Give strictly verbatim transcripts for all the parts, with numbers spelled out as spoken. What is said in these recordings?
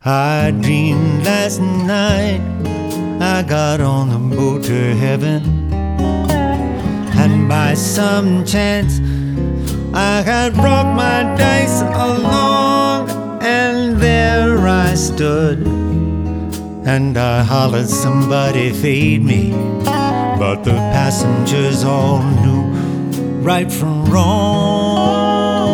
I dreamed last night I got on the boat to heaven, and by some chance I had brought my dice along, and there I stood and I hollered, somebody fade me. But the passengers all knew right from wrong.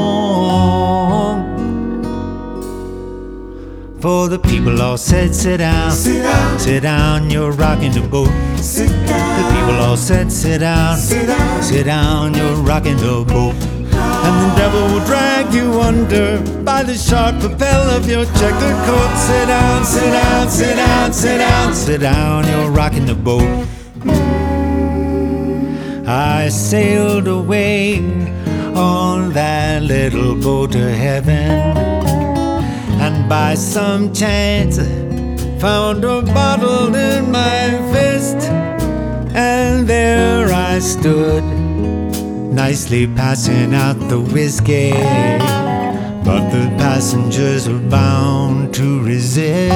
For the people all said, sit down, sit down, sit down, you're rocking the boat. Sit down. The people all said, sit down, sit down, sit down, you're rocking the boat. And the devil will drag you under by the sharp lapel of your checkered coat. Sit down, sit down, sit down, sit down, sit down, you're rocking the boat. I sailed away on that little boat to heaven, and by some chance found a bottle in my fist, and there I stood, nicely passing out the whiskey. But the passengers were bound to resist.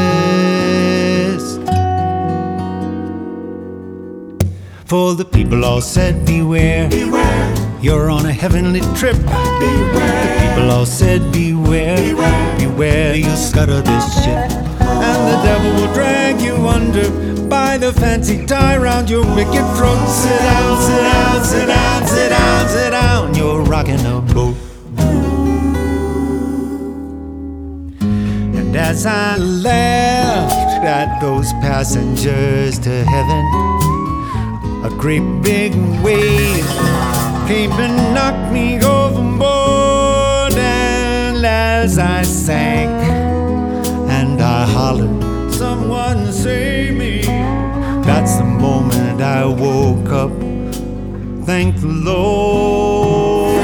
For the people all said, beware, beware, you're on a heavenly trip. beware. The people all said, beware, Beware. beware, you'll scuttle this ship. And the devil will drag you under by the fancy tie round your wicked throat. Sit down, sit down, sit down, sit down, sit down, you're rocking a boat. And as I laughed at those passengers to heaven, a great big wave came and knocked me overboard. And as I sank and I hollered, someone save me, that's the moment I woke up. Thank the Lord.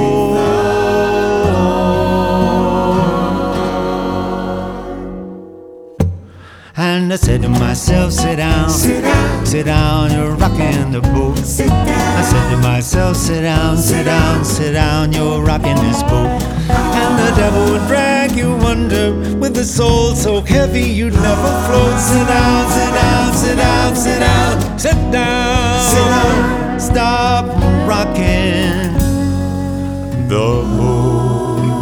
And I said to myself, sit down, Sit down, sit down, you're rocking the boat. sit down. I said to myself, sit down, sit down, sit down, you're rocking this boat. And the devil would drag you under with a soul so heavy you'd never float. Sit down, sit down, sit down, sit down, sit down, Sit down. Stop rocking the boat.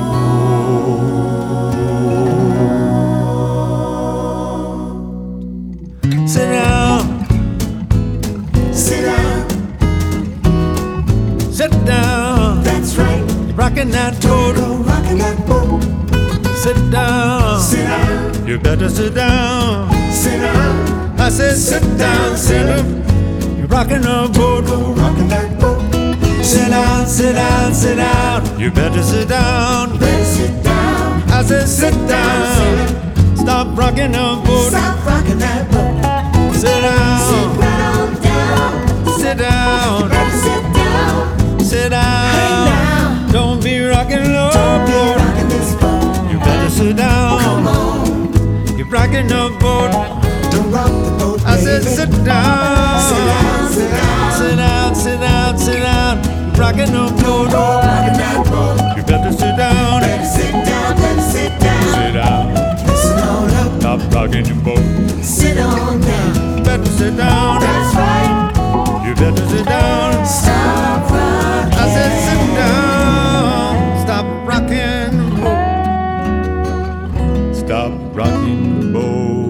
Sit down, Sit down, sit down, that's right. rocking that boat. Go rockin' that boat. Sit down, Sit down, you better sit down. sit down, I said sit down, sit up, you're rocking a boat. go rockin' that boat. Sit down, sit down, sit down, you better sit down. Better sit down, I said sit down, stop rocking a boat. stop rockin' that boat. Sit Sit down, right on down, sit down, better sit down. sit Hey down. now, Don't be rocking no don't be boat. rockin' this boat. You better sit Come down, on, you're rocking a boat. don't rock the boat, I said baby. sit down, Sit down, sit down, sit down, sit down, sit down, you're rocking a boat. go rockin' that boat. You better sit down, Better sit down, better sit down. sit down, Listen on up, stop rocking your boat. sit on down. Better sit down, That's right, you better sit down. stop rockin'. I said sit down, stop rocking the boat. Stop rocking the boat.